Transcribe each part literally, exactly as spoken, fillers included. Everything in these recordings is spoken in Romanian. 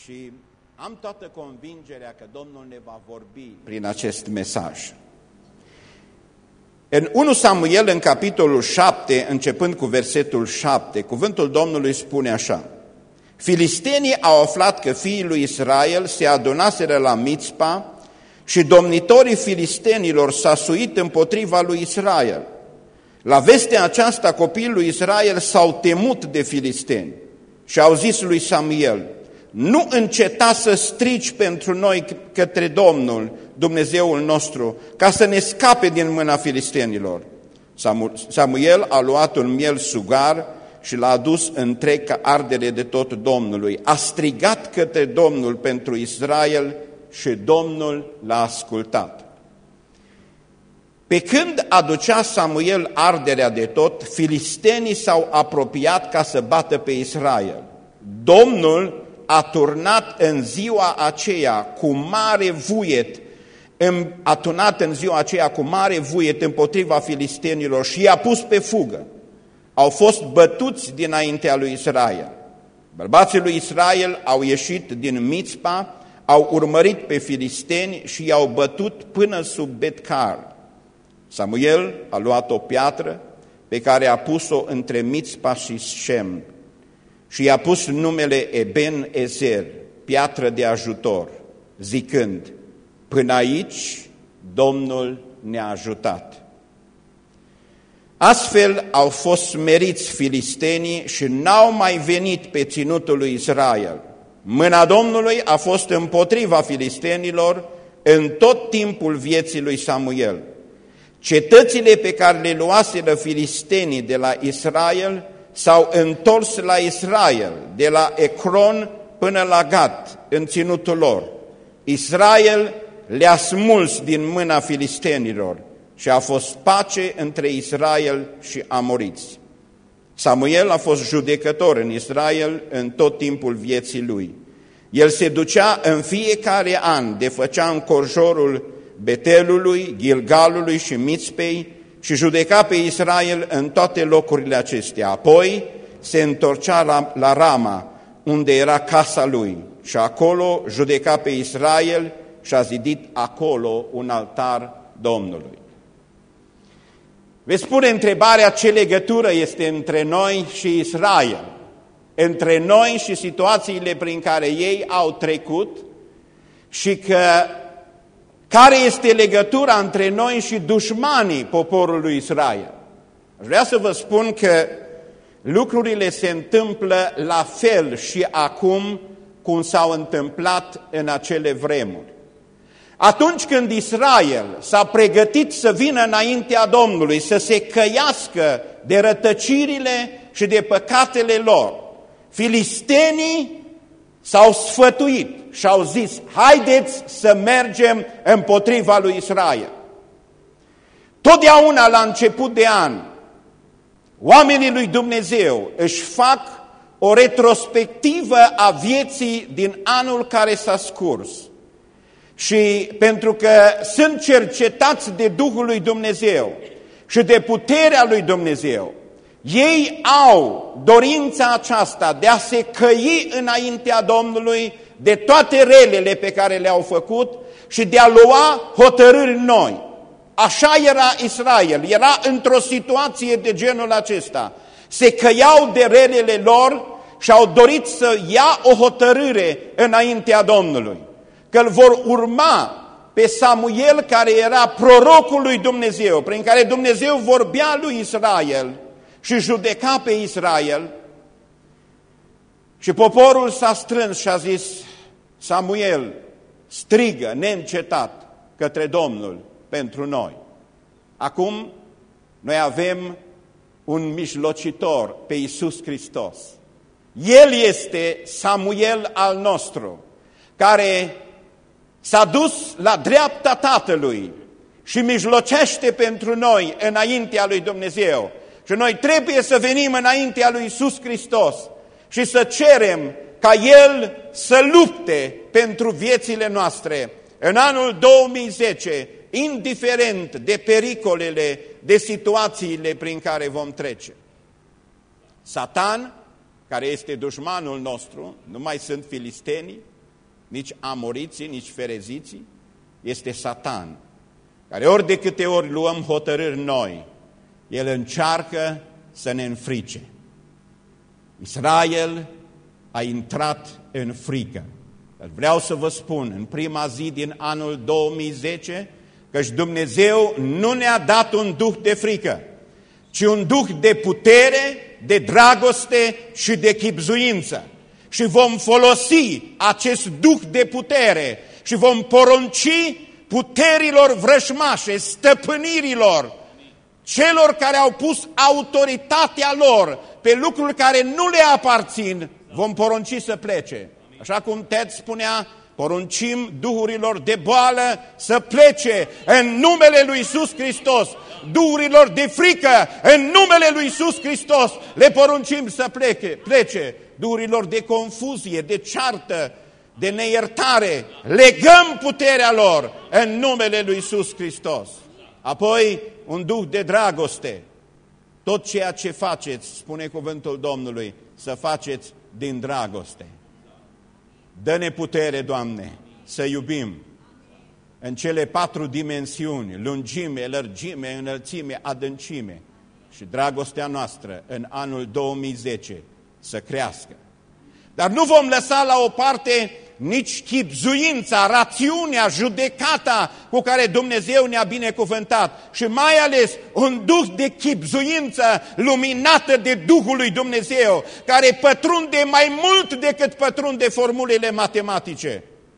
Și am toată convingerea că Domnul ne va vorbi prin acest mesaj. În unu Samuel, în capitolul șapte, începând cu versetul șapte, cuvântul Domnului spune așa: Filistenii au aflat că fiii lui Israel se adunaseră la Mițpa și domnitorii filistenilor s-a suit împotriva lui Israel. La vestea aceasta, copiii lui Israel s-au temut de filisteni și au zis lui Samuel: nu înceta să strici pentru noi către Domnul, Dumnezeul nostru, ca să ne scape din mâna filistenilor. Samuel a luat un miel sugar și l-a adus întreg ca ardere de tot Domnului. A strigat către Domnul pentru Israel și Domnul l-a ascultat. Pe când aducea Samuel arderea de tot, filistenii s-au apropiat ca să bată pe Israel. Domnul a turnat în ziua aceea cu mare vuiet, a turnat în ziua aceea cu mare vuiet împotriva filistenilor și i-a pus pe fugă. Au fost bătuți dinaintea lui Israel. Bărbații lui Israel au ieșit din Mițpa, au urmărit pe filisteni și i-au bătut până sub Betcar. Samuel a luat o piatră pe care a pus-o între Mițpa și Șem și i-a pus numele Eben Ezer, piatră de ajutor, zicând: până aici Domnul ne-a ajutat. Astfel au fost smeriți filistenii și n-au mai venit pe ținutul lui Israel. Mâna Domnului a fost împotriva filistenilor în tot timpul vieții lui Samuel. Cetățile pe care le luaseră filistenii de la Israel s-au întors la Israel, de la Ecron până la Gat, în ținutul lor. Israel le-a smuls din mâna filistenilor și a fost pace între Israel și amoriți. Samuel a fost judecător în Israel în tot timpul vieții lui. El se ducea în fiecare an, defăcea înconjurul Betelului, Gilgalului și Mițpei și judeca pe Israel în toate locurile acestea. Apoi se întorcea la, la Rama, unde era casa lui, și acolo judeca pe Israel și a zidit acolo un altar Domnului. Veți pune întrebarea: ce legătură este între noi și Israel, între noi și situațiile prin care ei au trecut și că care este legătura între noi și dușmanii poporului Israel? Vreau să vă spun că lucrurile se întâmplă la fel și acum cum s-au întâmplat în acele vremuri. Atunci când Israel s-a pregătit să vină înaintea Domnului, să se căiască de rătăcirile și de păcatele lor, filistenii s-au sfătuit și au zis: haideți să mergem împotriva lui Israel. Totdeauna la început de an, oamenii lui Dumnezeu își fac o retrospectivă a vieții din anul care s-a scurs. Și pentru că sunt cercetați de Duhul lui Dumnezeu și de puterea lui Dumnezeu, ei au dorința aceasta de a se căi înaintea Domnului de toate relele pe care le-au făcut și de a lua hotărâri noi. Așa era Israel, era într-o situație de genul acesta. Se căiau de relele lor și au dorit să ia o hotărâre înaintea Domnului, că îl vor urma pe Samuel, care era prorocul lui Dumnezeu, prin care Dumnezeu vorbea lui Israel și judeca pe Israel. Și poporul s-a strâns și a zis: Samuel, strigă neîncetat către Domnul pentru noi. Acum noi avem un mijlocitor, pe Iisus Hristos. El este Samuel al nostru, care s-a dus la dreapta Tatălui și mijlocește pentru noi înaintea lui Dumnezeu. Și noi trebuie să venim înaintea lui Iisus Hristos și să cerem ca El să lupte pentru viețile noastre în anul două mii zece, indiferent de pericolele, de situațiile prin care vom trece. Satan, care este dușmanul nostru, nu mai sunt filistenii, nici amoriții, nici fereziții, este Satan, care ori de câte ori luăm hotărâri noi, el încearcă să ne înfrice. Israel a intrat în frică. Dar vreau să vă spun, în prima zi din anul două mii zece, căci Dumnezeu nu ne-a dat un duh de frică, ci un duh de putere, de dragoste și de chibzuință. Și vom folosi acest duh de putere și vom porunci puterilor vrăjmașe, stăpânirilor, celor care au pus autoritatea lor pe lucruri care nu le aparțin, vom porunci să plece. Așa cum Ted spunea, poruncim duhurilor de boală să plece în numele lui Iisus Hristos. Duhurilor de frică, în numele lui Iisus Hristos, le poruncim să plece. plece. Duhurilor de confuzie, de ceartă, de neiertare, legăm puterea lor în numele lui Iisus Hristos. Apoi, un duh de dragoste. Tot ceea ce faceți, spune cuvântul Domnului, să faceți din dragoste. Dă-ne putere, Doamne, să iubim în cele patru dimensiuni, lungime, lărgime, înălțime, adâncime, și dragostea noastră în anul două mii zece să crească. Dar nu vom lăsa la o parte nici chibzuința, rațiunea, judecata cu care Dumnezeu ne-a binecuvântat și mai ales un duh de chibzuință luminată de Duhul lui Dumnezeu, care pătrunde mai mult decât pătrunde formulele matematice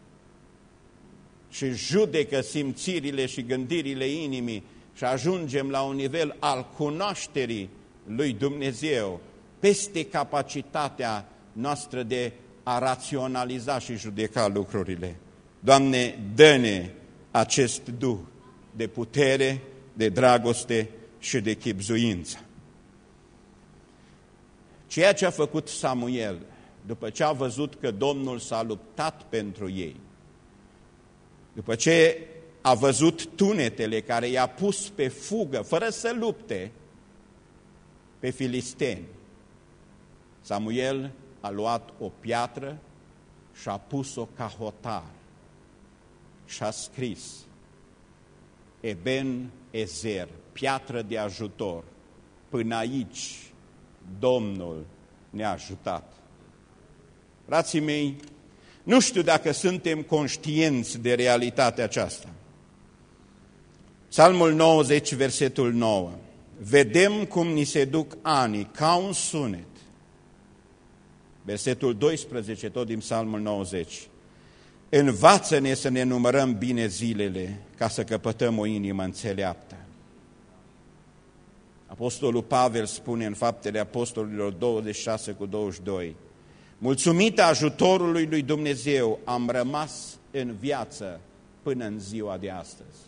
și judecă simțirile și gândirile inimii și ajungem la un nivel al cunoașterii lui Dumnezeu peste capacitatea noastră de a raționaliza și judeca lucrurile. Doamne, dă-ne acest duh de putere, de dragoste și de chibzuință. Ceea ce a făcut Samuel, după ce a văzut că Domnul s-a luptat pentru ei, după ce a văzut tunetele care i-a pus pe fugă, fără să lupte, pe filisteni, Samuel a luat o piatră și a pus-o ca hotar și a scris Eben Ezer, piatră de ajutor, până aici Domnul ne-a ajutat. Frații mei, nu știu dacă suntem conștienți de realitatea aceasta. Psalmul nouăzeci, versetul nouă. Vedem cum ni se duc anii ca un sunet. Versetul doisprezece, tot din Psalmul nouăzeci. Învață-ne să ne numărăm bine zilele, ca să căpătăm o inimă înțeleaptă. Apostolul Pavel spune în Faptele Apostolilor douăzeci și șase cu douăzeci și doi, mulțumită ajutorului lui Dumnezeu, am rămas în viață până în ziua de astăzi.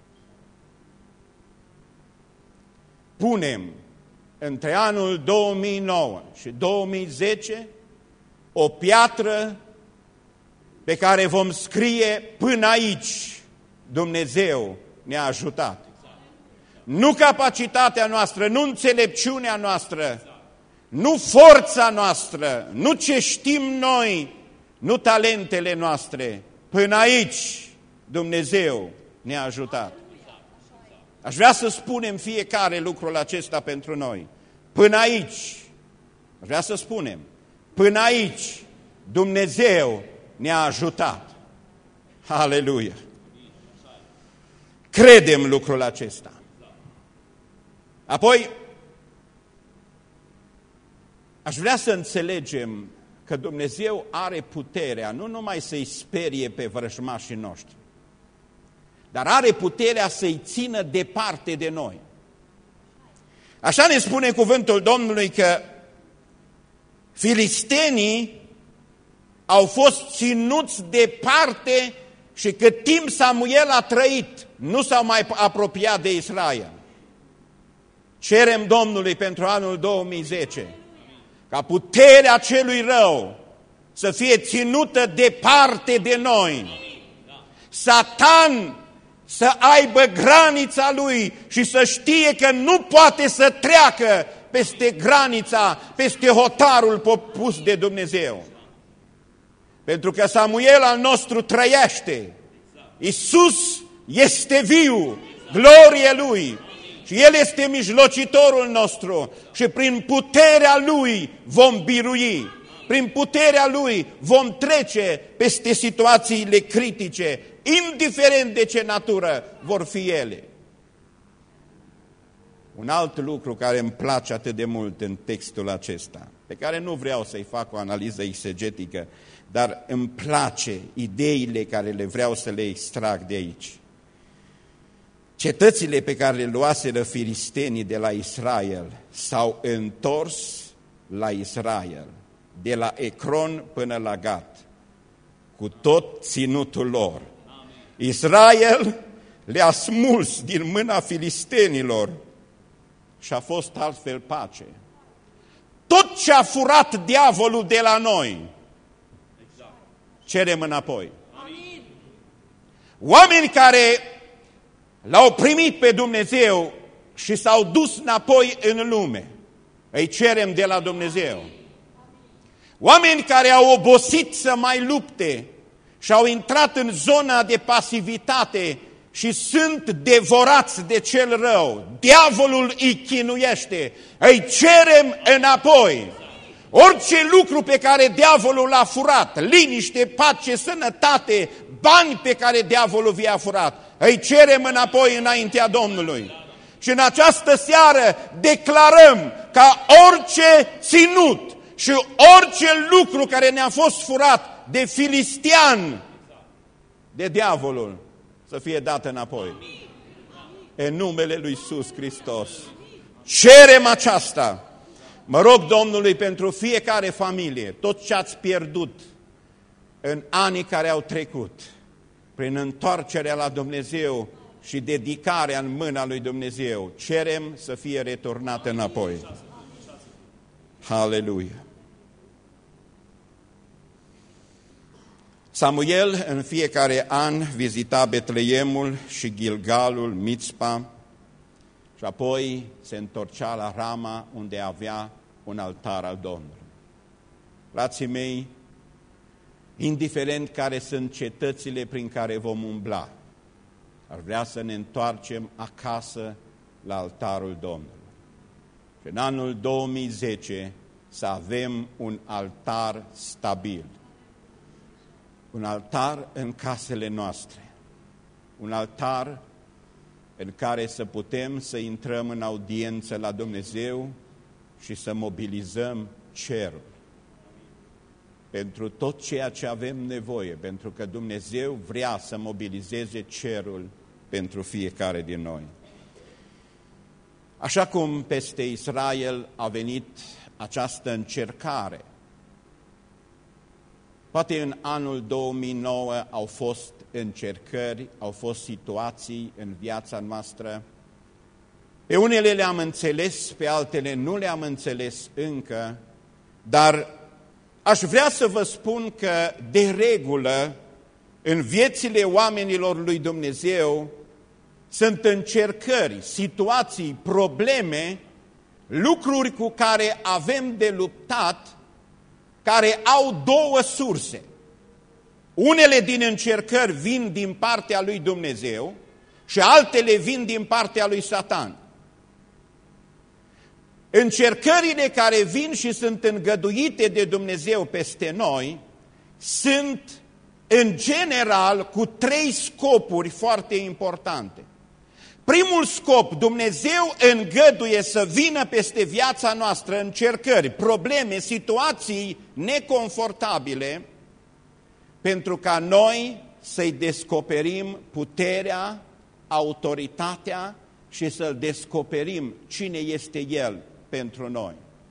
Punem între anul două mii nouă și două mii zece o piatră pe care vom scrie până aici Dumnezeu ne-a ajutat. Nu capacitatea noastră, nu înțelepciunea noastră, nu forța noastră, nu ce știm noi, nu talentele noastre. Până aici Dumnezeu ne-a ajutat. Aș vrea să spunem fiecare lucrul acesta pentru noi. Până aici, aș vrea să spunem, până aici Dumnezeu ne-a ajutat. Aleluia! Credem lucrul acesta. Apoi, aș vrea să înțelegem că Dumnezeu are puterea nu numai să-i sperie pe vrăjmașii noștri, dar are puterea să-i țină departe de noi. Așa ne spune cuvântul Domnului că filistenii au fost ținuți departe și cât timp Samuel a trăit, nu s-au mai apropiat de Israel. Cerem Domnului pentru anul două mii zece ca puterea celui rău să fie ținută departe de noi. Satan să aibă granița lui și să știe că nu poate să treacă peste granița, peste hotarul pus de Dumnezeu. Pentru că Samuel al nostru trăiește. Iisus este viu, glorie Lui. Și El este mijlocitorul nostru și prin puterea Lui vom birui. Prin puterea Lui vom trece peste situațiile critice, indiferent de ce natură vor fi ele. Un alt lucru care îmi place atât de mult în textul acesta, pe care nu vreau să-i fac o analiză exegetică, dar îmi place ideile care le vreau să le extrag de aici. Cetățile pe care le luaseră filistenii de la Israel s-au întors la Israel, de la Ecron până la Gat, cu tot ținutul lor. Israel le-a smuls din mâna filistenilor și a fost altfel pace. Tot ce a furat diavolul de la noi, cerem înapoi. Oameni care l-au primit pe Dumnezeu și s-au dus înapoi în lume, îi cerem de la Dumnezeu. Oameni care au obosit să mai lupte și au intrat în zona de pasivitate și sunt devorați de cel rău, diavolul îi chinuiește, îi cerem înapoi. Orice lucru pe care diavolul l-a furat, liniște, pace, sănătate, bani pe care diavolul vi-a furat, îi cerem înapoi înaintea Domnului. Și în această seară declarăm ca orice ținut și orice lucru care ne-a fost furat de filistean, de diavolul, să fie dat înapoi. În numele lui Iisus Hristos. Cerem aceasta. Mă rog Domnului pentru fiecare familie, tot ce ați pierdut în anii care au trecut, prin întoarcerea la Dumnezeu și dedicarea în mâna lui Dumnezeu, cerem să fie returnată înapoi. Haleluia! Samuel în fiecare an vizita Betleemul și Gilgalul, Mitzpa, și apoi se întorcea la Rama, unde avea un altar al Domnului. Frații mei, indiferent care sunt cetățile prin care vom umbla, ar vrea să ne întoarcem acasă la altarul Domnului. Și în anul două mii zece să avem un altar stabil. Un altar în casele noastre. Un altar în care să putem să intrăm în audiență la Dumnezeu și să mobilizăm cerul pentru tot ceea ce avem nevoie, pentru că Dumnezeu vrea să mobilizeze cerul pentru fiecare din noi. Așa cum peste Israel a venit această încercare, poate în anul două mii nouă au fost încercări, au fost situații în viața noastră. Pe unele le-am înțeles, pe altele nu le-am înțeles încă, dar aș vrea să vă spun că, de regulă, în viețile oamenilor lui Dumnezeu sunt încercări, situații, probleme, lucruri cu care avem de luptat, care au două surse. Unele din încercări vin din partea lui Dumnezeu și altele vin din partea lui Satan. Încercările care vin și sunt îngăduite de Dumnezeu peste noi sunt, în general, cu trei scopuri foarte importante. Primul scop, Dumnezeu îngăduie să vină peste viața noastră încercări, probleme, situații neconfortabile, pentru ca noi să-i descoperim puterea, autoritatea și să-L descoperim cine este El pentru noi.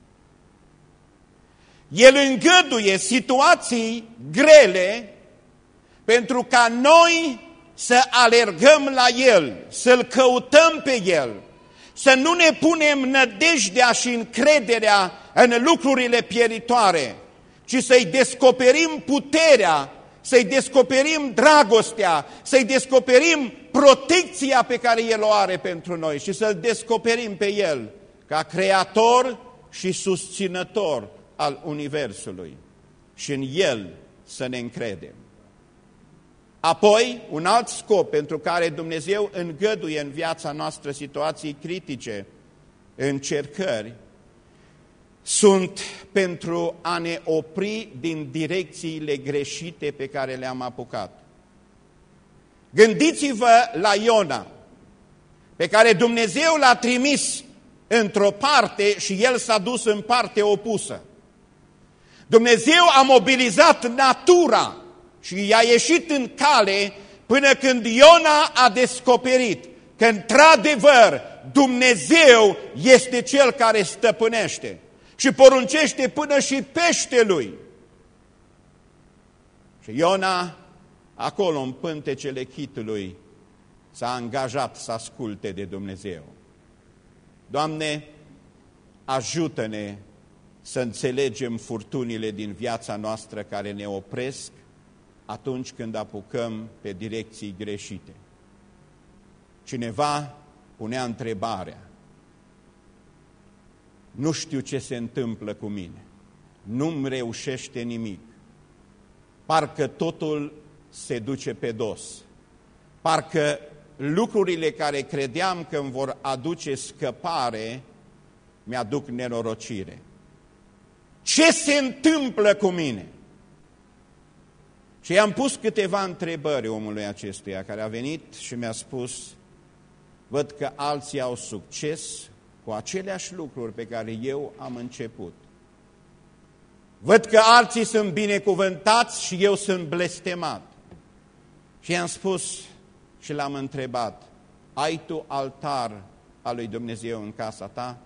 El îngăduie situații grele pentru ca noi să alergăm la El, să-L căutăm pe El, să nu ne punem nădejdea și încrederea în lucrurile pieritoare, ci să-i descoperim puterea, să-i descoperim dragostea, să-i descoperim protecția pe care El o are pentru noi și să-L descoperim pe El ca creator și susținător al Universului. Și în El să ne încredem. Apoi, un alt scop pentru care Dumnezeu îngăduie în viața noastră situații critice, încercări, sunt pentru a ne opri din direcțiile greșite pe care le-am apucat. Gândiți-vă la Iona, pe care Dumnezeu l-a trimis într-o parte și el s-a dus în parte opusă. Dumnezeu a mobilizat natura și i-a ieșit în cale până când Iona a descoperit că într-adevăr Dumnezeu este Cel care stăpânește și poruncește până și peștelui. Și Iona, acolo în pântecele chitului, s-a angajat să asculte de Dumnezeu. Doamne, ajută-ne să înțelegem furtunile din viața noastră care ne opresc atunci când apucăm pe direcții greșite. Cineva punea întrebarea: nu știu ce se întâmplă cu mine, nu-mi reușește nimic, parcă totul se duce pe dos, parcă lucrurile care credeam că îmi vor aduce scăpare mi-aduc nenorocire. Ce se întâmplă cu mine? Și i-am pus câteva întrebări omului acestuia care a venit și mi-a spus: văd că alții au succes cu aceleași lucruri pe care eu am început. Văd că alții sunt binecuvântați și eu sunt blestemat. Și i-am spus și l-am întrebat: ai tu altar al lui Dumnezeu în casa ta?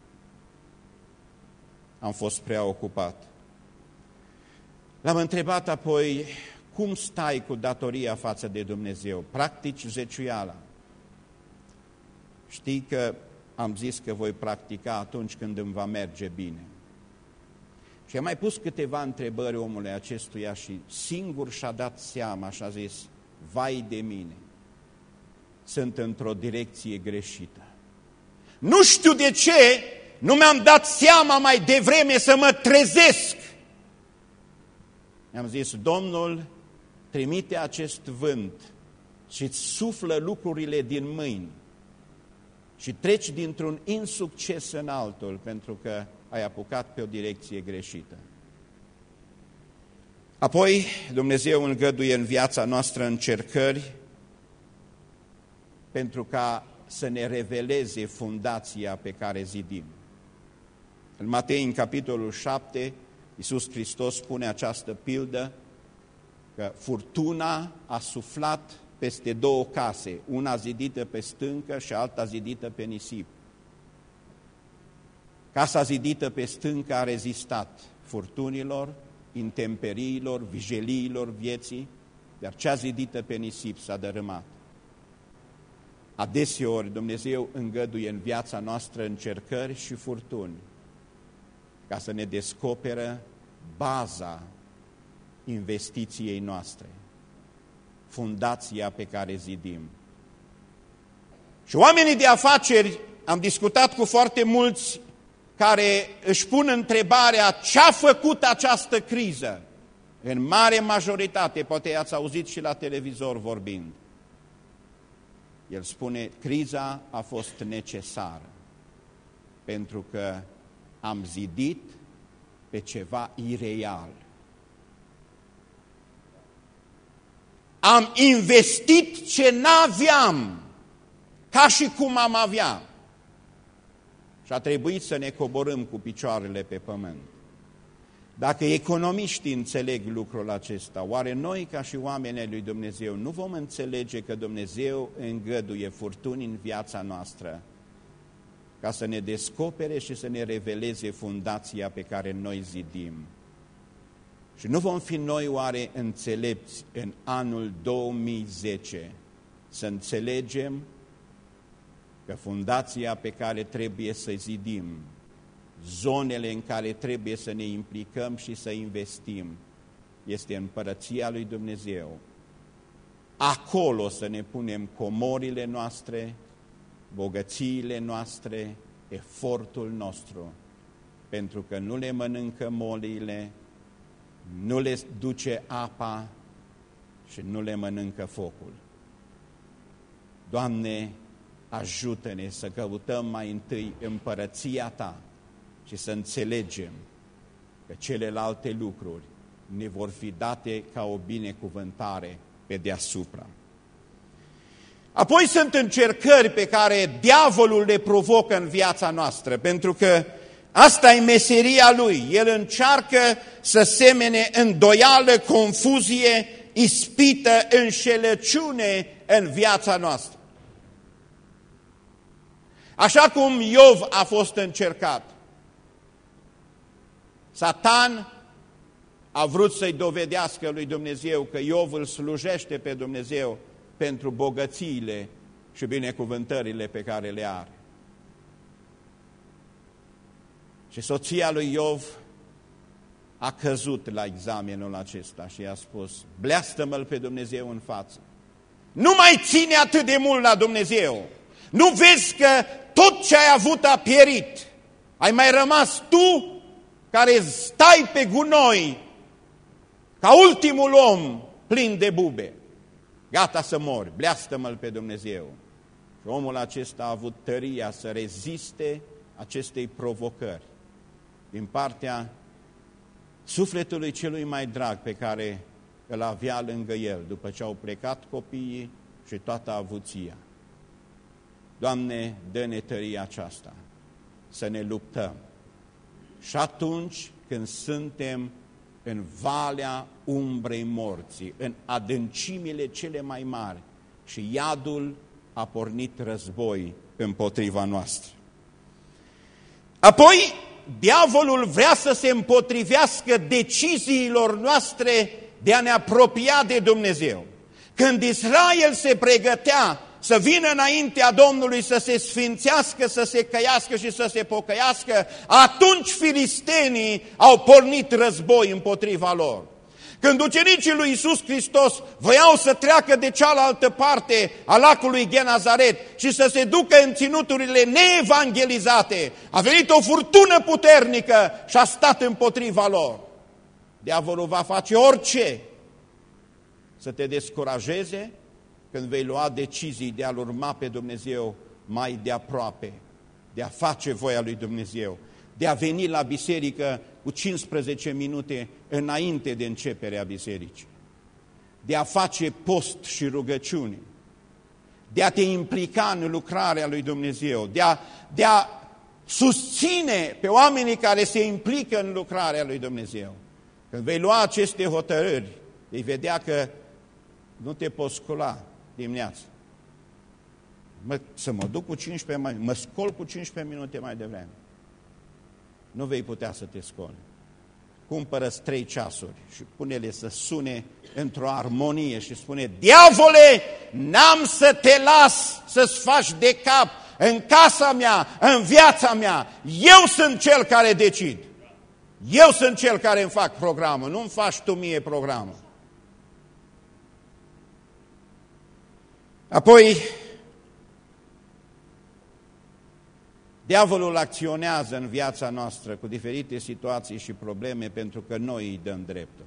Am fost prea ocupat. L-am întrebat apoi: cum stai cu datoria față de Dumnezeu? Practici zeciuiala? Știi că am zis că voi practica atunci când îmi va merge bine. Și am mai pus câteva întrebări omului acestuia și singur și-a dat seama și a zis: vai de mine, sunt într-o direcție greșită. Nu știu de ce nu mi-am dat seama mai devreme să mă trezesc. Mi-am zis: Domnul trimite acest vânt și îți suflă lucrurile din mâini și treci dintr-un insucces în altul pentru că ai apucat pe o direcție greșită. Apoi Dumnezeu îngăduie în viața noastră încercări pentru ca să ne reveleze fundația pe care zidim. În Matei, în capitolul șapte, Iisus Hristos spune această pildă că furtuna a suflat peste două case, una zidită pe stâncă și alta zidită pe nisip. Casa zidită pe stâncă a rezistat furtunilor, intemperiilor, vijeliilor vieții, dar cea zidită pe nisip s-a dărâmat. Adeseori Dumnezeu îngăduie în viața noastră încercări și furtuni ca să ne descoperă baza investiției noastre, fundația pe care zidim. Și oamenii de afaceri, am discutat cu foarte mulți care își pun întrebarea: ce-a făcut această criză? În mare majoritate, poate i-ați auzit și la televizor vorbind, el spune: criza a fost necesară pentru că am zidit pe ceva ireal. Am investit ce n-aveam, ca și cum am avea. Și a trebuit să ne coborâm cu picioarele pe pământ. Dacă economiștii înțeleg lucrul acesta, oare noi, ca și oamenii lui Dumnezeu, nu vom înțelege că Dumnezeu îngăduie furtuni în viața noastră ca să ne descopere și să ne reveleze fundația pe care noi zidim? Și nu vom fi noi oare înțelepți în anul două mii zece să înțelegem că fundația pe care trebuie să zidim, zonele în care trebuie să ne implicăm și să investim, este împărăția lui Dumnezeu. Acolo să ne punem comorile noastre, bogățiile noastre, efortul nostru, pentru că nu le mănâncă moliile, nu le duce apa și nu le mănâncă focul. Doamne, ajută-ne să căutăm mai întâi împărăția Ta și să înțelegem că celelalte lucruri ne vor fi date ca o binecuvântare pe deasupra. Apoi sunt încercări pe care diavolul le provocă în viața noastră, pentru că asta e meseria lui. El încearcă să semene îndoială, confuzie, ispită, înșelăciune în viața noastră. Așa cum Iov a fost încercat. Satan a vrut să-i dovedească lui Dumnezeu că Iov îl slujește pe Dumnezeu pentru bogățiile și binecuvântările pe care le are. Și soția lui Iov a căzut la examenul acesta și i-a spus: bleastă-mă-l pe Dumnezeu în față. Nu mai ține atât de mult la Dumnezeu. Nu vezi că tot ce ai avut a pierit. Ai mai rămas tu care stai pe gunoi ca ultimul om plin de bube. Gata să mori, bleastă-mă-l pe Dumnezeu. Și omul acesta a avut tăria să reziste acestei provocări din partea sufletului celui mai drag pe care îl avea lângă el, după ce au plecat copiii și toată avuția. Doamne, dă-ne tăria aceasta, să ne luptăm. Și atunci când suntem în valea umbrei morții, în adâncimile cele mai mari și iadul a pornit război împotriva noastră. Apoi, diavolul vrea să se împotrivească deciziilor noastre de a ne apropia de Dumnezeu. Când Israel se pregătea să vină înaintea Domnului, să se sfințească, să se căiască și să se pocăiască, atunci filistenii au pornit război împotriva lor. Când ucenicii lui Iisus Hristos voiau să treacă de cealaltă parte a lacului Genazaret și să se ducă în ținuturile neevangelizate, a venit o furtună puternică și a stat împotriva lor. Diavolul va face orice să te descurajeze când vei lua decizii de a-L urma pe Dumnezeu mai de aproape, de a face voia lui Dumnezeu, de a veni la biserică cu cincisprezece minute înainte de începerea bisericii, de a face post și rugăciune, de a te implica în lucrarea lui Dumnezeu, de a, de a susține pe oamenii care se implică în lucrarea lui Dumnezeu. Când vei lua aceste hotărâri, vei vedea că nu te poți scula dimineața. Mă, să mă duc cu cincisprezece mai, mă scol cu cincisprezece minute mai devreme. Nu vei putea să te scoli. Cumpără-ți trei ceasuri și pune-le să sune într-o armonie și spune: diavole, n-am să te las să-ți faci de cap în casa mea, în viața mea. Eu sunt cel care decid. Eu sunt cel care îmi fac programul, nu-mi faci tu mie programul. Apoi, diavolul acționează în viața noastră cu diferite situații și probleme pentru că noi îi dăm dreptul.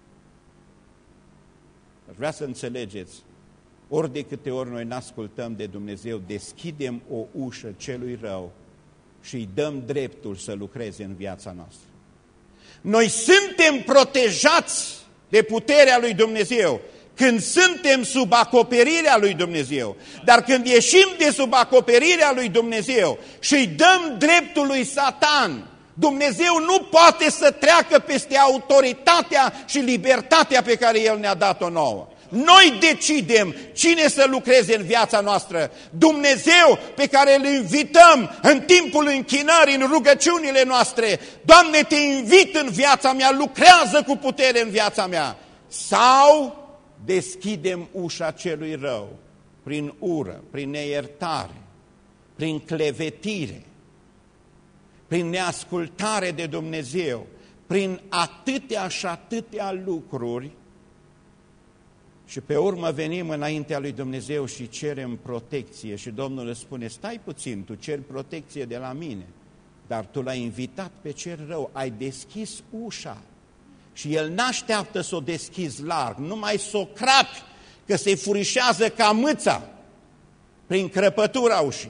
Aș vrea să înțelegeți, ori de câte ori noi n-ascultăm de Dumnezeu, deschidem o ușă celui rău și îi dăm dreptul să lucreze în viața noastră. Noi suntem protejați de puterea lui Dumnezeu când suntem sub acoperirea lui Dumnezeu. Dar când ieșim de sub acoperirea lui Dumnezeu și îi dăm dreptul lui Satan, Dumnezeu nu poate să treacă peste autoritatea și libertatea pe care El ne-a dat-o nouă. Noi decidem cine să lucreze în viața noastră. Dumnezeu pe care îl invităm în timpul închinării, în rugăciunile noastre: Doamne, te invit în viața mea, lucrează cu putere în viața mea. Sau deschidem ușa celui rău prin ură, prin neiertare, prin clevetire, prin neascultare de Dumnezeu, prin atâtea și atâtea lucruri. Și pe urmă venim înaintea lui Dumnezeu și cerem protecție și Domnul îți spune: stai puțin, tu ceri protecție de la mine, dar tu l-ai invitat pe cel rău, ai deschis ușa Și El n-așteaptă să o deschizi larg, numai să o crapi, că se furișează ca mâța prin crăpătura ușii.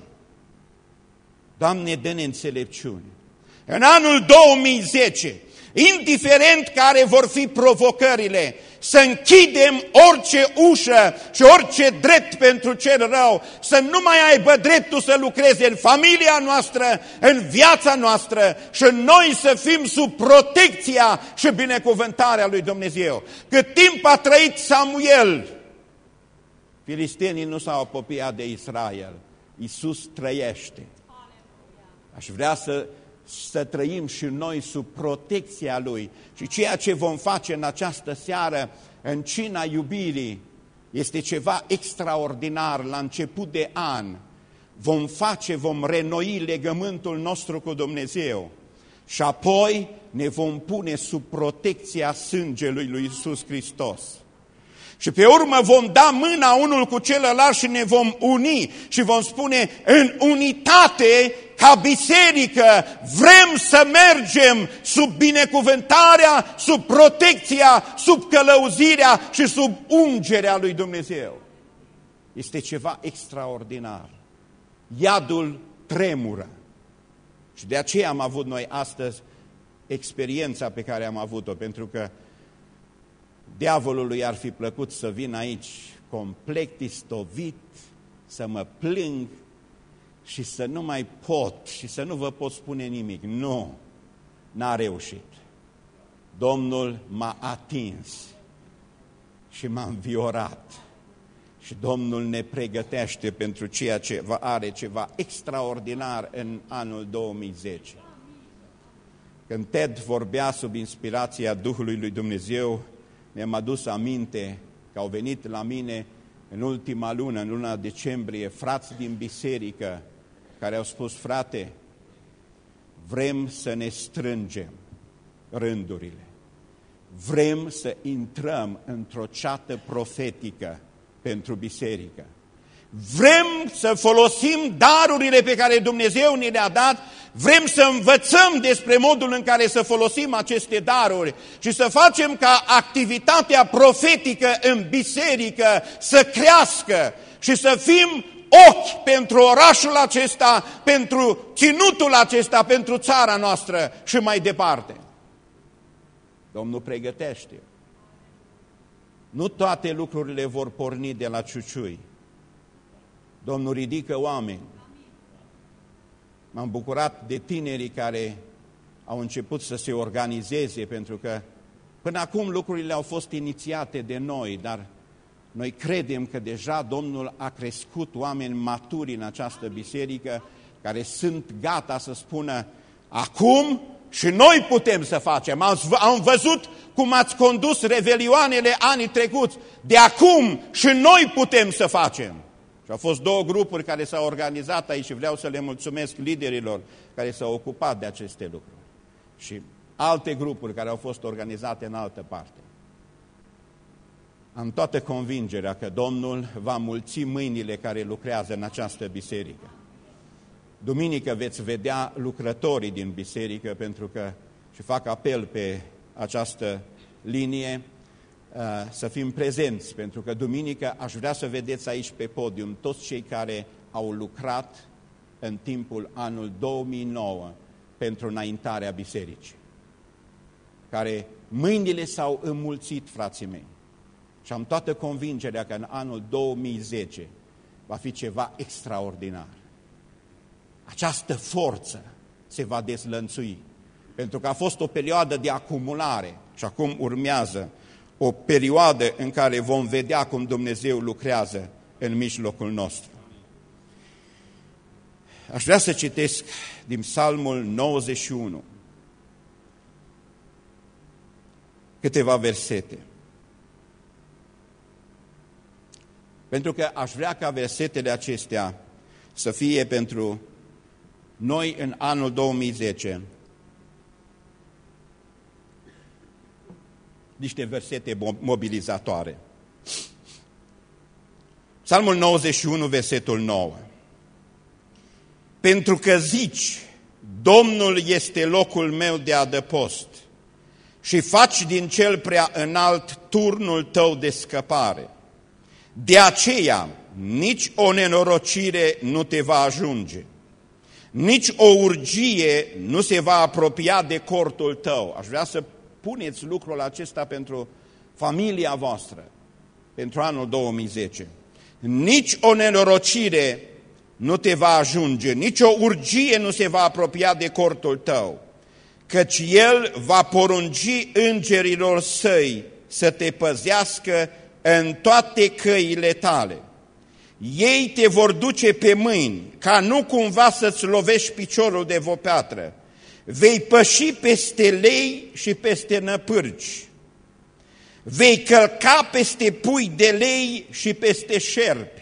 Doamne, dă-ne înțelepciune. În anul două mii zece, indiferent care vor fi provocările, să închidem orice ușă și orice drept pentru cel rău, să nu mai aibă dreptul să lucreze în familia noastră, în viața noastră și noi să fim sub protecția și binecuvântarea lui Dumnezeu. Cât timp a trăit Samuel, filistenii nu s-au apropiat de Israel. Iisus trăiește. Aș vrea să să trăim și noi sub protecția Lui. Și ceea ce vom face în această seară, în cina iubirii, este ceva extraordinar. La început de an vom face, vom renoi legământul nostru cu Dumnezeu și apoi ne vom pune sub protecția sângelui lui Iisus Hristos. Și pe urmă vom da mâna unul cu celălalt și ne vom uni și vom spune în unitate, ca biserică, vrem să mergem sub binecuvântarea, sub protecția, sub călăuzirea și sub ungerea lui Dumnezeu. Este ceva extraordinar. Iadul tremură. Și de aceea am avut noi astăzi experiența pe care am avut-o, pentru că diavolului ar fi plăcut să vin aici complet istovit, să mă plâng și să nu mai pot și să nu vă pot spune nimic. Nu, n-a reușit. Domnul m-a atins și m-a înviorat. Și Domnul ne pregătește pentru ceea ce are ceva extraordinar în anul două mii zece. Când Ted vorbea sub inspirația Duhului lui Dumnezeu, mi-am adus aminte că au venit la mine în ultima lună, în luna decembrie, frați din biserică care au spus: frate, vrem să ne strângem rândurile, vrem să intrăm într-o ceată profetică pentru biserică, vrem să folosim darurile pe care Dumnezeu ne le-a dat, vrem să învățăm despre modul în care să folosim aceste daruri și să facem ca activitatea profetică în biserică să crească și să fim ochi pentru orașul acesta, pentru ținutul acesta, pentru țara noastră și mai departe. Domnul pregătește. Nu toate lucrurile vor porni de la ciuciui. Domnul ridică oameni. M-am bucurat de tinerii care au început să se organizeze, pentru că până acum lucrurile au fost inițiate de noi, dar noi credem că deja Domnul a crescut oameni maturi în această biserică, care sunt gata să spună: acum și noi putem să facem. Am văzut cum ați condus revelioanele anii trecuți. De acum și noi putem să facem. Și au fost două grupuri care s-au organizat aici și vreau să le mulțumesc liderilor care s-au ocupat de aceste lucruri. Și alte grupuri care au fost organizate în altă parte. Am toată convingerea că Domnul va mulți mâinile care lucrează în această biserică. Duminică veți vedea lucrătorii din biserică, pentru că, și fac apel pe această linie, să fim prezenți, pentru că duminică aș vrea să vedeți aici pe podium toți cei care au lucrat în timpul anul două mii nouă pentru înaintarea bisericii, care mâinile s-au înmulțit, frații mei, și am toată convingerea că în anul două mii zece va fi ceva extraordinar. Această forță se va dezlănțui, pentru că a fost o perioadă de acumulare și acum urmează o perioadă în care vom vedea cum Dumnezeu lucrează în mijlocul nostru. Aș vrea să citesc din Psalmul nouăzeci și unu câteva versete, pentru că aș vrea ca versetele acestea să fie pentru noi în anul două mii zece niște versete mobilizatoare. Psalmul nouăzeci și unu, versetul nouă. Pentru că zici: Domnul este locul meu de adăpost și faci din cel prea înalt turnul tău de scăpare. De aceea, nici o nenorocire nu te va ajunge, nici o urgie nu se va apropia de cortul tău. Aș vrea să puneți lucrul acesta pentru familia voastră, pentru anul două mii zece. Nici o nenorocire nu te va ajunge, nici o urgie nu se va apropia de cortul tău, căci El va porunci îngerilor săi să te păzească în toate căile tale. Ei te vor duce pe mâini, ca nu cumva să-ți lovești piciorul de vreo piatră. Vei păși peste lei și peste năpârgi. Vei călca peste pui de lei și peste șerpi.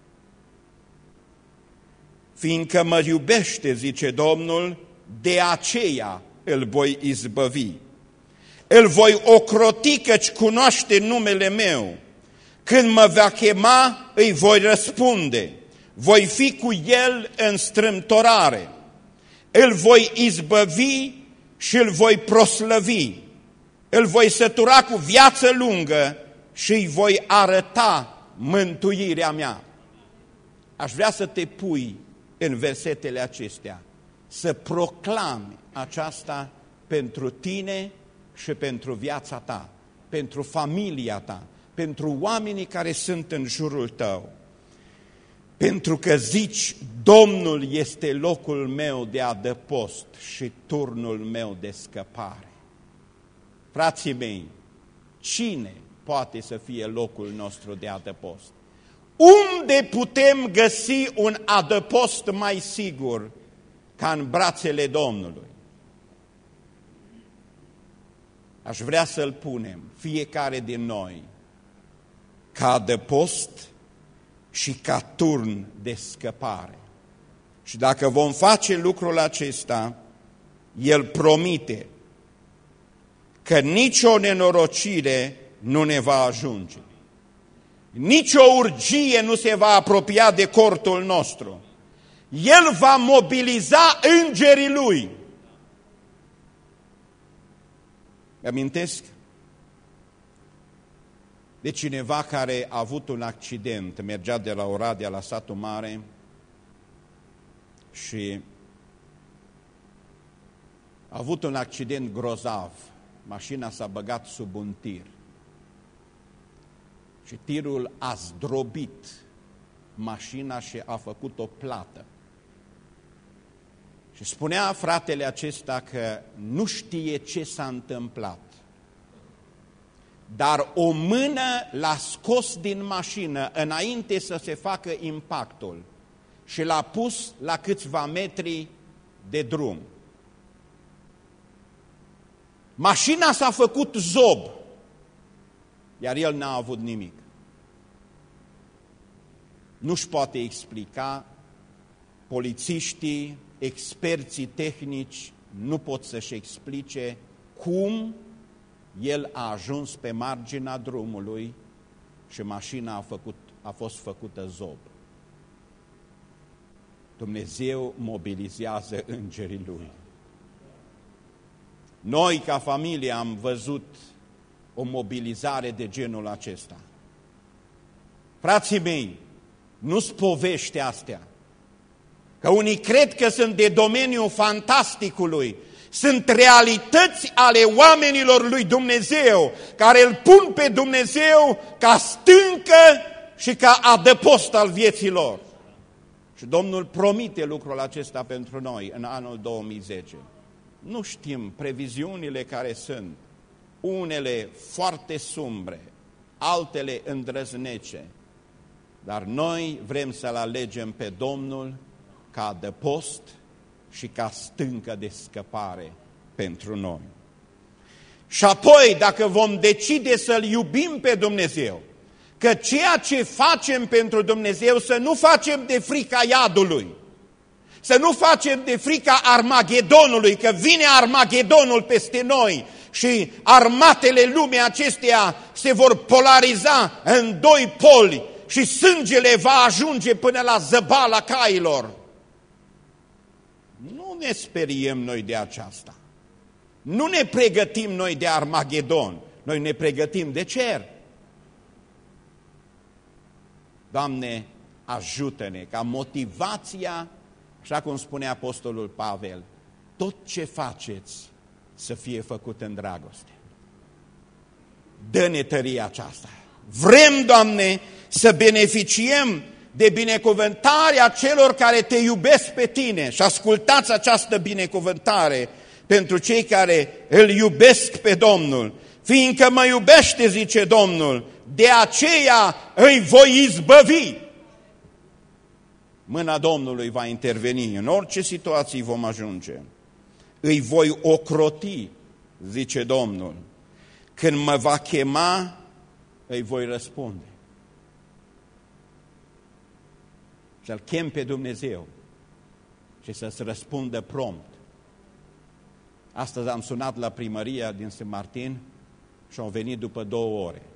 Fiindcă mă iubește, zice Domnul, de aceea îl voi izbăvi. Îl voi ocroti, căci cunoaște numele meu. Când mă va chema, îi voi răspunde. Voi fi cu el în strâmtorare. Îl voi izbăvi și îl voi proslăvi. Îl voi sătura cu viață lungă și îi voi arăta mântuirea mea. Aș vrea să te pui în versetele acestea, să proclami aceasta pentru tine și pentru viața ta, pentru familia ta, pentru oamenii care sunt în jurul tău. Pentru că zici, Domnul este locul meu de adăpost și turnul meu de scăpare. Frații mei, cine poate să fie locul nostru de adăpost? Unde putem găsi un adăpost mai sigur ca în brațele Domnului? Aș vrea să-l punem, fiecare din noi, ca adăpost și ca turn de scăpare. Și dacă vom face lucrul acesta, El promite că nicio nenorocire nu ne va ajunge. Nici o urgie nu se va apropia de cortul nostru. El va mobiliza îngerii Lui. Amintesc de cineva care a avut un accident, mergea de la Oradea la Satul Mare și a avut un accident grozav. Mașina s-a băgat sub un tir și tirul a zdrobit mașina și a făcut o plată. Și spunea fratele acesta că nu știe ce s-a întâmplat, dar o mână l-a scos din mașină înainte să se facă impactul și l-a pus la câțiva metri de drum. Mașina s-a făcut zob, iar el n-a avut nimic. Nu-și poate explica, polițiștii, experții tehnici nu pot să-și explice cum el a ajuns pe marginea drumului și mașina a, făcut, a fost făcută zob. Dumnezeu mobilizează îngerii Lui. Noi, ca familie, am văzut o mobilizare de genul acesta. Frații mei, nu-s povești astea, că unii cred că sunt de domeniul fantasticului, sunt realități ale oamenilor lui Dumnezeu, care îl pun pe Dumnezeu ca stâncă și ca adăpost al vieții lor. Și Domnul promite lucrul acesta pentru noi în anul două mii zece. Nu știm previziunile care sunt, unele foarte sumbre, altele îndrăznece, dar noi vrem să-L alegem pe Domnul ca adăpost și ca stâncă de scăpare pentru noi. Și apoi, dacă vom decide să-L iubim pe Dumnezeu, că ceea ce facem pentru Dumnezeu să nu facem de frica iadului, să nu facem de frica Armagedonului, că vine Armagedonul peste noi și armatele lumii acesteia se vor polariza în doi poli și sângele va ajunge până la zăbala cailor. Nu ne speriem noi de aceasta. Nu ne pregătim noi de Armagedon, noi ne pregătim de cer. Doamne, ajută-ne ca motivația, așa cum spune Apostolul Pavel, tot ce faceți să fie făcut în dragoste. Dă-ne tăria aceasta. Vrem, Doamne, să beneficiem de binecuvântarea celor care te iubesc pe Tine și ascultați această binecuvântare pentru cei care îl iubesc pe Domnul. Fiindcă mă iubește, zice Domnul, de aceea îi voi izbăvi. Mâna Domnului va interveni, în orice situație vom ajunge. Îi voi ocroti, zice Domnul. Când mă va chema, îi voi răspunde. Să-L chem pe Dumnezeu și să-ți răspundă prompt. Astăzi am sunat la primăria din Saint Martin și au venit după două ore.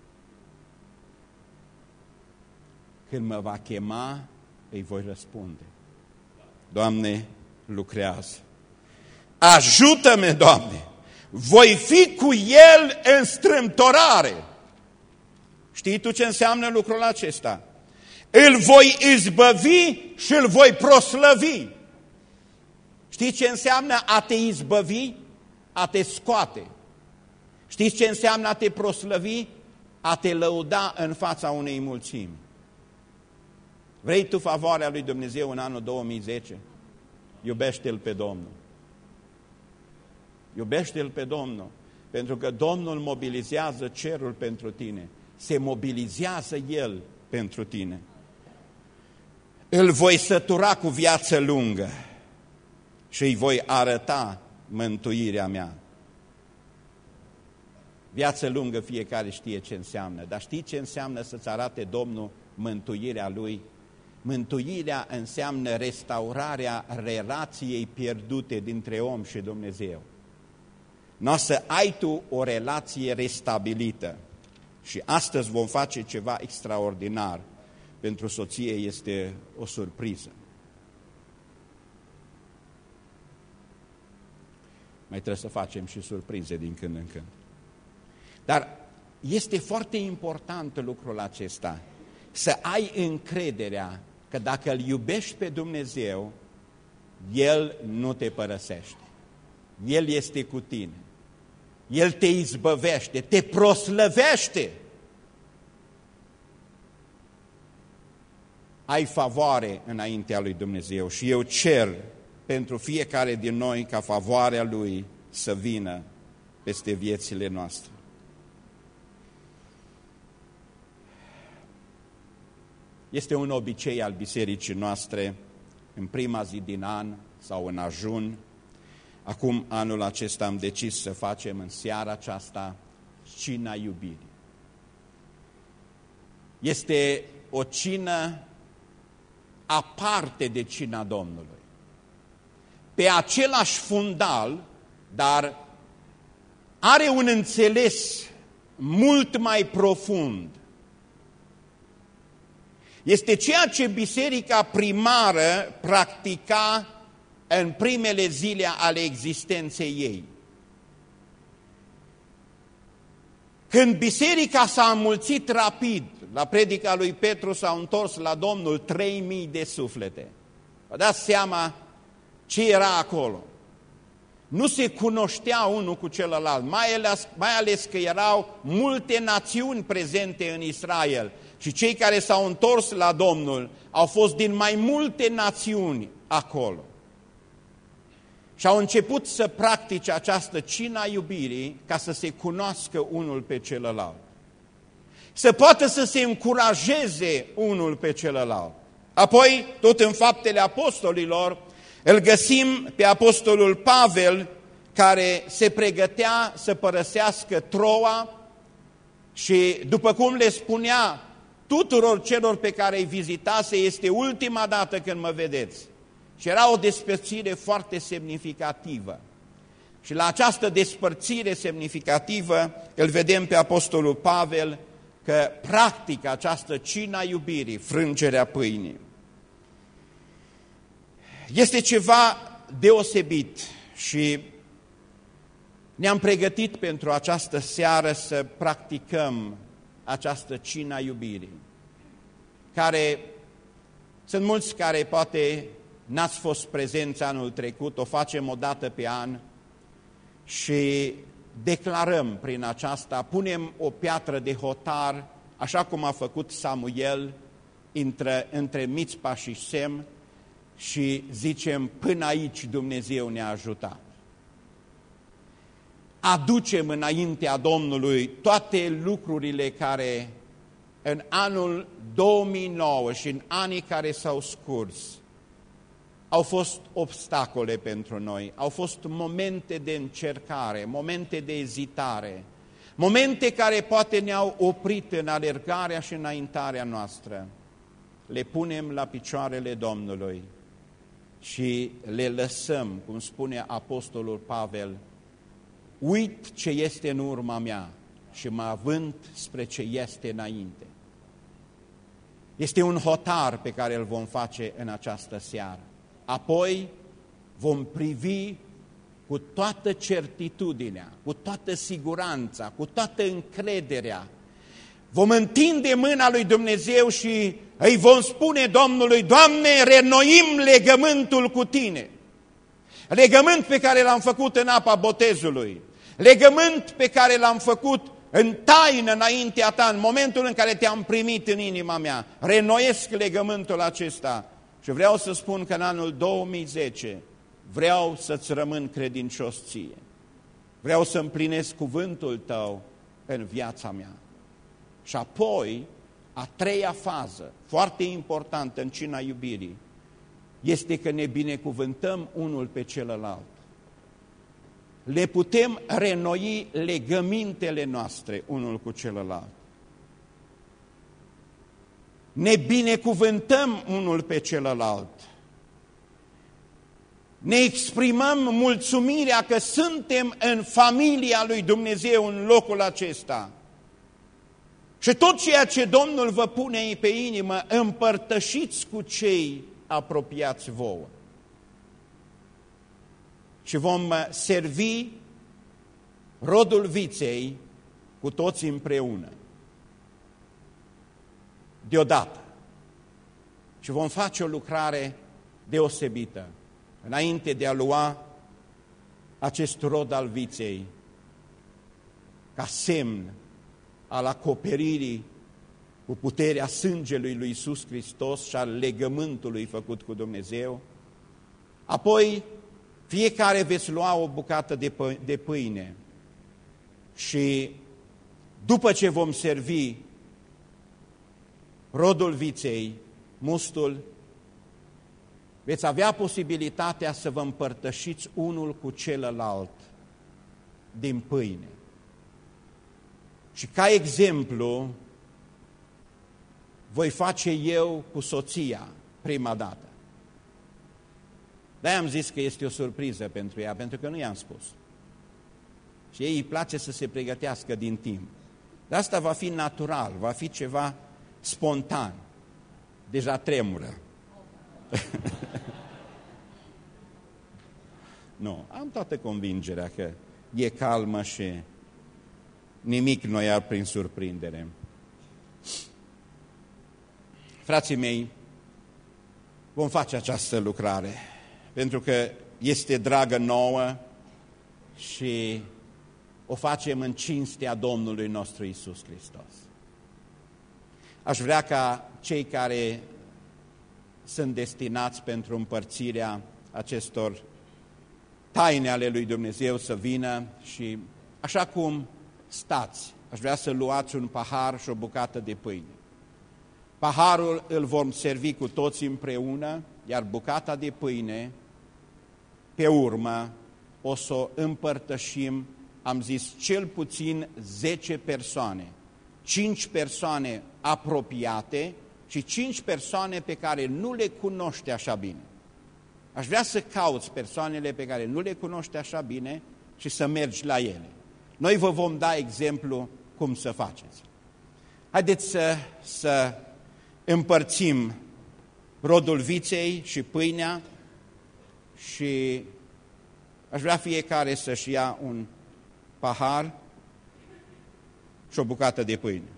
Când mă va chema, îi voi răspunde. Doamne, lucrează. Ajută-mă, Doamne! Voi fi cu El în strâmtorare. Știi tu ce înseamnă lucrul acesta? Îl voi izbăvi și îl voi proslăvi. Știi ce înseamnă a te izbăvi? A te scoate. Știți ce înseamnă a te proslăvi? A te lăuda în fața unei mulțimi. Vrei tu favoarea lui Dumnezeu în anul două mii zece? Iubește-L pe Domnul. Iubește-L pe Domnul, pentru că Domnul mobilizează cerul pentru tine. Se mobilizează El pentru tine. Îl voi sătura cu viață lungă și îi voi arăta mântuirea mea. Viață lungă fiecare știe ce înseamnă, dar știi ce înseamnă să-ți arate Domnul mântuirea Lui? Mântuirea înseamnă restaurarea relației pierdute dintre om și Dumnezeu. Nu o să ai tu o relație restabilită. Și astăzi vom face ceva extraordinar. Pentru soție este o surpriză. Mai trebuie să facem și surprize din când în când. Dar este foarte important lucrul acesta. Să ai încrederea că dacă îl iubești pe Dumnezeu, El nu te părăsește. El este cu tine. El te izbăvește, te proslăvește. Ai favoare înaintea lui Dumnezeu și eu cer pentru fiecare din noi ca favoarea Lui să vină peste viețile noastre. Este un obicei al bisericii noastre în prima zi din an sau în ajun. Acum, anul acesta, am decis să facem în seara aceasta cina iubirii. Este o cină aparte de cina Domnului. Pe același fundal, dar are un înțeles mult mai profund. Este ceea ce biserica primară practica în primele zile ale existenței ei. Când biserica s-a înmulțit rapid, la predica lui Petru s-au întors la Domnul trei mii de suflete. Vă dați seama ce era acolo. Nu se cunoștea unul cu celălalt, mai ales, mai ales că erau multe națiuni prezente în Israel. Și cei care s-au întors la Domnul au fost din mai multe națiuni acolo. Și au început să practice această cina iubirii ca să se cunoască unul pe celălalt. Să poată să se încurajeze unul pe celălalt. Apoi, tot în Faptele Apostolilor, îl găsim pe Apostolul Pavel, care se pregătea să părăsească Troa și, după cum le spunea tuturor celor pe care îi vizitase, este ultima dată când mă vedeți. Și era o despărțire foarte semnificativă. Și la această despărțire semnificativă îl vedem pe Apostolul Pavel că practică această cina iubirii, frângerea pâinii. Este ceva deosebit și Ne-am pregătit pentru această seară să practicăm această cină a iubirii, care sunt mulți care poate n-ați fost prezenți anul trecut, o facem o dată pe an și declarăm prin aceasta, punem o piatră de hotar, așa cum a făcut Samuel între, între Mițpa și Sem și zicem, până aici Dumnezeu ne-a ajutat. Aducem înaintea Domnului toate lucrurile care în anul două mii nouă și în anii care s-au scurs au fost obstacole pentru noi, au fost momente de încercare, momente de ezitare, momente care poate ne-au oprit în alergarea și înaintarea noastră. Le punem la picioarele Domnului și le lăsăm, cum spune Apostolul Pavel, uit ce este în urma mea și mă avânt spre ce este înainte. Este un hotar pe care îl vom face în această seară. Apoi vom privi cu toată certitudinea, cu toată siguranța, cu toată încrederea. Vom întinde mâna lui Dumnezeu și îi vom spune Domnului, Doamne, reînnoim legământul cu Tine. Legământ pe care l-am făcut în apa botezului, legământ pe care l-am făcut în taină înaintea Ta, în momentul în care Te-am primit în inima mea. Reînnoiesc legământul acesta și vreau să spun că în anul două mii zece vreau să-ți rămân credincios Ție. Vreau să împlinesc cuvântul Tău în viața mea. Și apoi, a treia fază, foarte importantă în cina iubirii, este că ne binecuvântăm unul pe celălalt. Le putem reînnoi legămintele noastre unul cu celălalt. Ne binecuvântăm unul pe celălalt. Ne exprimăm mulțumirea că suntem în familia lui Dumnezeu în locul acesta. Și tot ceea ce Domnul vă pune pe inimă, împărtășiți cu cei apropiați vouă. Și vom servi rodul viței cu toți împreună, deodată. Și vom face o lucrare deosebită, înainte de a lua acest rod al viței, ca semn al acoperirii cu puterea sângelui lui Iisus Hristos și al legământului făcut cu Dumnezeu. Apoi, fiecare veți lua o bucată de, pă de pâine și după ce vom servi rodul viței, mustul, veți avea posibilitatea să vă împărtășiți unul cu celălalt din pâine. Și ca exemplu, voi face eu cu soția prima dată. De-aia am zis că este o surpriză pentru ea, pentru că nu i-am spus. Și ei îi place să se pregătească din timp. Dar asta va fi natural, va fi ceva spontan. Deja tremură. Nu, am toată convingerea că e calmă și nimic nu i-ar prin surprindere. Frații mei, vom face această lucrare, pentru că este dragă nouă și o facem în cinstea Domnului nostru Iisus Hristos. Aș vrea ca cei care sunt destinați pentru împărțirea acestor taine ale lui Dumnezeu să vină și, așa cum stați, aș vrea să luați un pahar și o bucată de pâine. Paharul îl vom servi cu toți împreună, iar bucata de pâine, pe urmă, o să o împărtășim, am zis, cel puțin zece persoane. cinci persoane apropiate și cinci persoane pe care nu le cunoște așa bine. Aș vrea să cauți persoanele pe care nu le cunoște așa bine și să mergi la ele. Noi vă vom da exemplu cum să faceți. Haideți să, să împărțim rodul viței și pâinea și aș vrea fiecare să-și ia un pahar și o bucată de pâine.